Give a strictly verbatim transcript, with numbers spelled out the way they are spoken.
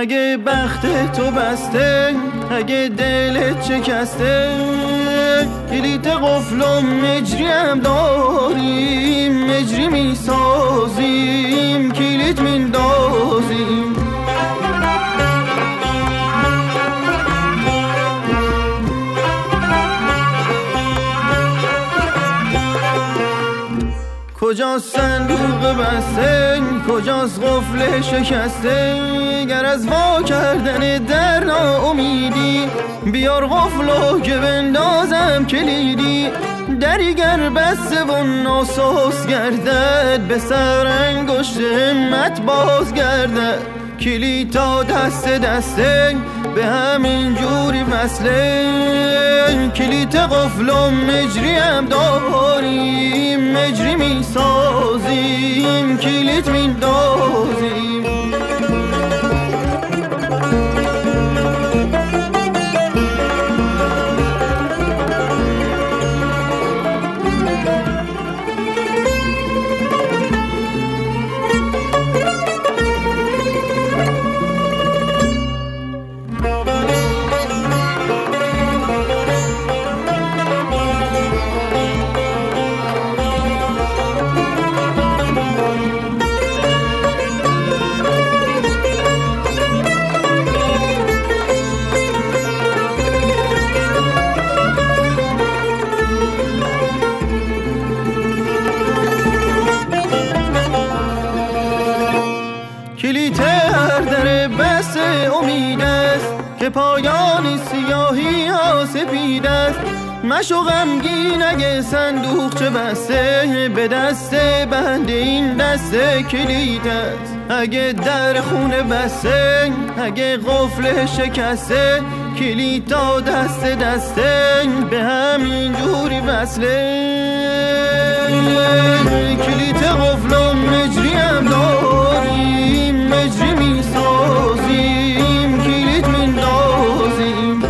اگه بخت تو بسته، اگه دلت شکسته، کلید قفل و مجریم داریم، مجری میسازیم، کلید میندازیم. کجاست صندوق بسته، کجاست قفل شکسته؟ گر از وا کردن در ناامیدی، بیار قفلو که بندازم کلیدی. دری گر بسته و ناساز گردد، به سر انگشت همت باز گردد. کلید تا دست دسته به همین جوری وصله، کلید قفل و مجری هم داریم، مجری میسازیم، کلید میندازیم. کلید هر در بس امید است، که پایان سیاهی ها سپید است. مشو غمگین اگه صندوق چه بسته، به دست بند این دست کلید است. اگه در خونه بسته، اگه قفل شکسته، کلید تا دست دسته به همین جوری وصله. کلید قفل و مجری هم داریم، مجری میسازیم، کلید میندازیم.